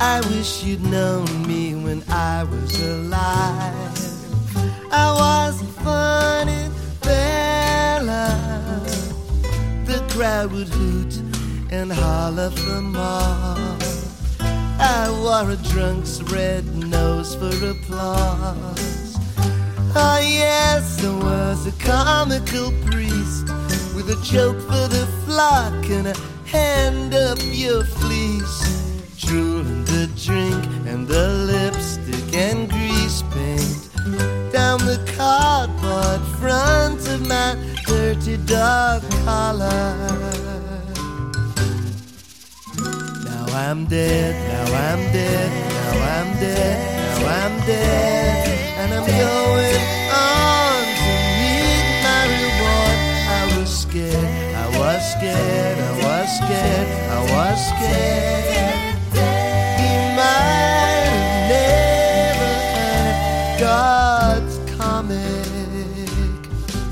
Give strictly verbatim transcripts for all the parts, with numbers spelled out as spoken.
I wish you'd known me when I was alive. I was a funny fella. The crowd would hoot and holler for more. I wore a drunk's red nose for applause. Oh yes, I was a comical priest with a joke for the flock and a hand up your fleece. Drool and the drink and the lipstick and grease paint down the cardboard front of my dirty dog collar. Now I'm dead, now I'm dead, now I'm dead, now I'm dead, and I'm going on to meet my reward. I was scared, I was scared, I was scared, I was scared. He might have never heard God's comic.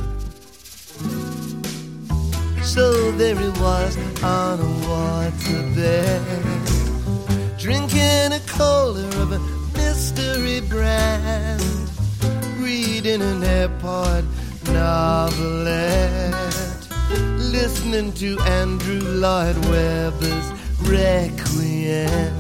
So there he was on a waterbed, drinking a cola of a mystery brand, reading an airport novelette, listening to Andrew Lloyd Webber's Requiem.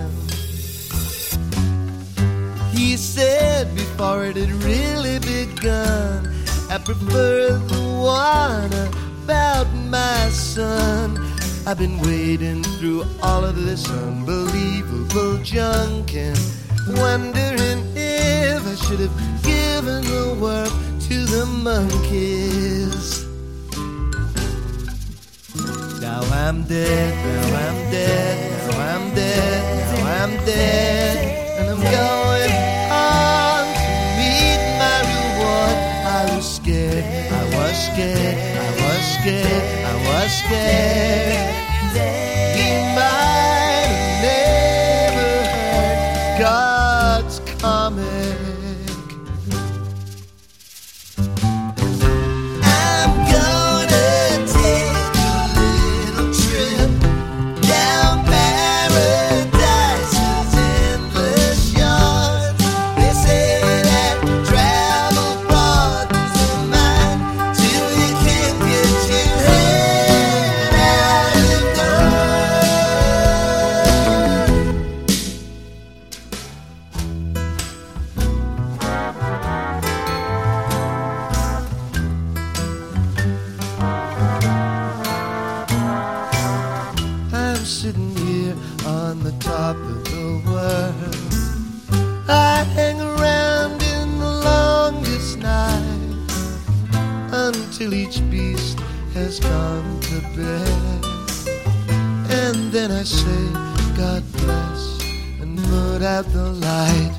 He said before it had really begun, I prefer the one about my son. I've been wading through all of this unbelievable junk and wondering if I should have given the world to the monkeys. Now I'm dead, now I'm dead, now I'm dead, now I'm dead, and I'm going on to meet my reward. I was scared, I was scared, I was scared, I was scared. He might have never heard God's comic. I'm gonna take a little trip down Paradise's endless yards. They say that travel broadens the mind till you can't get your head out of the I'm sitting here on the top of the world. I hang around in the longest night until each beast has gone to bed. And then I say, God bless, and put out the light.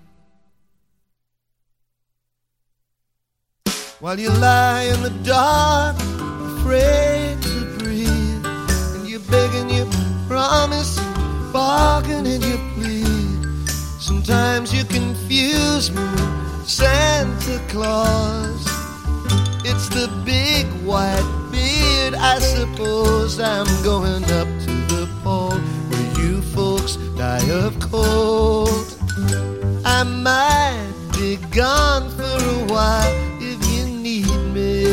While you lie in the dark, afraid to breathe, and you beg and you promise, bargain and you plead. Sometimes you confuse me with Santa Claus. It's the big white beard, I suppose. I'm going up to the pole where you folks die of cold. I might be gone for a while if you need me.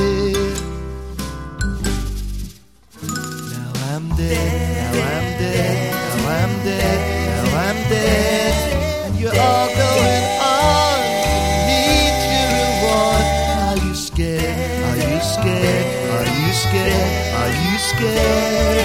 Now I'm dead, now I'm dead, now I'm dead, now I'm dead, and you're all going on to meet your reward. Are you scared? Are you scared? Are you scared? Are you scared?